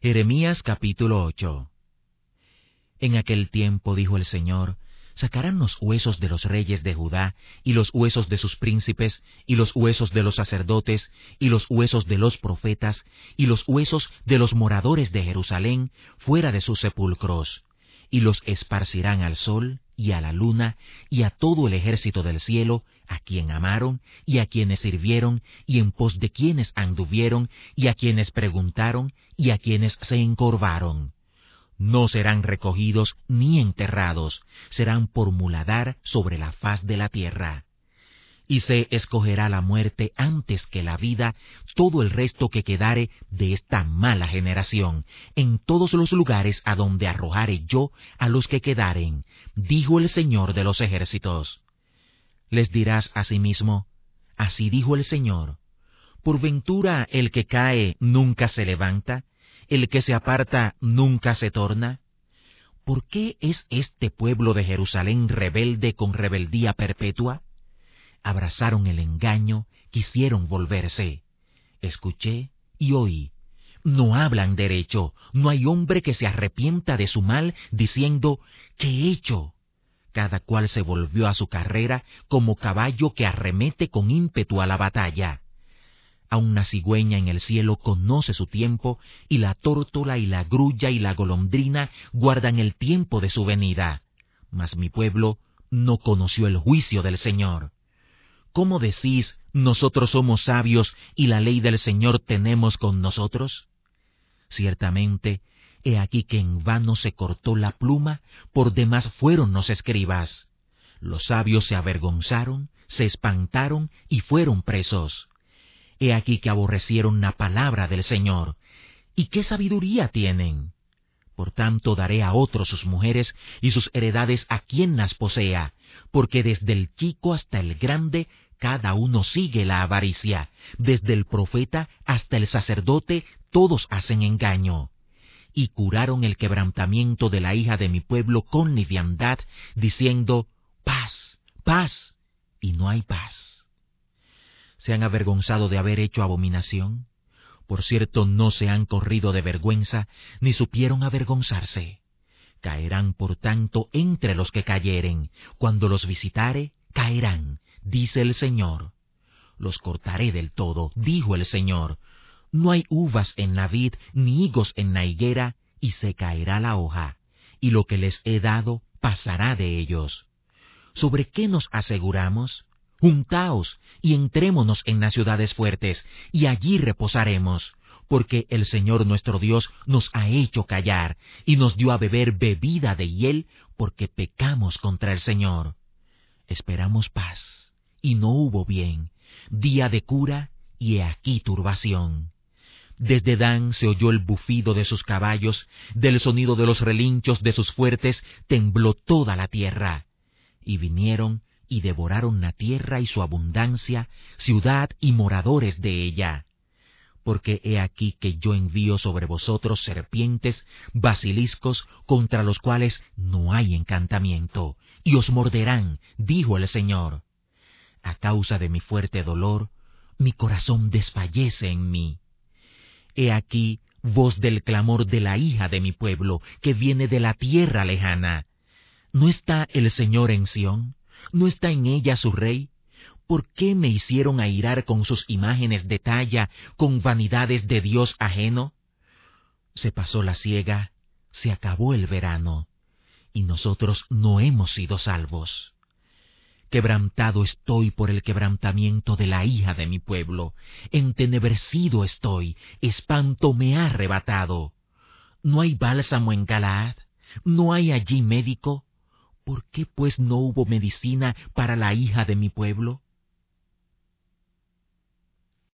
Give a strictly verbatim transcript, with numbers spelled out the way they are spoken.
Jeremías capítulo ocho. En aquel tiempo, dijo el Señor, sacarán los huesos de los reyes de Judá, y los huesos de sus príncipes, y los huesos de los sacerdotes, y los huesos de los profetas, y los huesos de los moradores de Jerusalén, fuera de sus sepulcros, y los esparcirán al sol, y a la luna, y a todo el ejército del cielo, a quien amaron, y a quienes sirvieron, y en pos de quienes anduvieron, y a quienes preguntaron, y a quienes se encorvaron. No serán recogidos ni enterrados, serán por muladar sobre la faz de la tierra. Y se escogerá la muerte antes que la vida, todo el resto que quedare de esta mala generación, en todos los lugares a donde arrojare yo a los que quedaren, dijo el Señor de los ejércitos. Les dirás asimismo, así dijo el Señor, ¿por ventura el que cae nunca se levanta? ¿El que se aparta nunca se torna? ¿Por qué es este pueblo de Jerusalén rebelde con rebeldía perpetua? Abrazaron el engaño, quisieron volverse. Escuché y oí. No hablan derecho, no hay hombre que se arrepienta de su mal, diciendo, ¿qué he hecho? Cada cual se volvió a su carrera como caballo que arremete con ímpetu a la batalla. A una cigüeña en el cielo conoce su tiempo, y la tórtola y la grulla y la golondrina guardan el tiempo de su venida. Mas mi pueblo no conoció el juicio del Señor. ¿Cómo decís, nosotros somos sabios y la ley del Señor tenemos con nosotros? Ciertamente, he aquí que en vano se cortó la pluma, por demás fueron los escribas. Los sabios se avergonzaron, se espantaron y fueron presos. He aquí que aborrecieron la palabra del Señor. ¿Y qué sabiduría tienen? Por tanto daré a otros sus mujeres y sus heredades a quien las posea, porque desde el chico hasta el grande cada uno sigue la avaricia, desde el profeta hasta el sacerdote todos hacen engaño. Y curaron el quebrantamiento de la hija de mi pueblo con liviandad, diciendo, paz, paz, y no hay paz. ¿Se han avergonzado de haber hecho abominación? Por cierto, no se han corrido de vergüenza, ni supieron avergonzarse. Caerán, por tanto, entre los que cayeren. Cuando los visitare, caerán, dice el Señor. Los cortaré del todo, dijo el Señor. No hay uvas en la vid, ni higos en la higuera, y se caerá la hoja, y lo que les he dado pasará de ellos. ¿Sobre qué nos aseguramos? Juntaos y entrémonos en las ciudades fuertes, y allí reposaremos, porque el Señor nuestro Dios nos ha hecho callar, y nos dio a beber bebida de hiel, porque pecamos contra el Señor. Esperamos paz, y no hubo bien, día de cura, y he aquí turbación. Desde Dan se oyó el bufido de sus caballos, del sonido de los relinchos de sus fuertes tembló toda la tierra, y vinieron y devoraron la tierra y su abundancia, ciudad y moradores de ella. Porque he aquí que yo envío sobre vosotros serpientes, basiliscos, contra los cuales no hay encantamiento, y os morderán, dijo el Señor. A causa de mi fuerte dolor, mi corazón desfallece en mí. He aquí voz del clamor de la hija de mi pueblo, que viene de la tierra lejana. ¿No está el Señor en Sión? ¿No está en ella su rey? ¿Por qué me hicieron airar con sus imágenes de talla, con vanidades de Dios ajeno? Se pasó la siega, se acabó el verano, y nosotros no hemos sido salvos. Quebrantado estoy por el quebrantamiento de la hija de mi pueblo, entenebrecido estoy, espanto me ha arrebatado. ¿No hay bálsamo en Galaad? ¿No hay allí médico? ¿Por qué pues no hubo medicina para la hija de mi pueblo?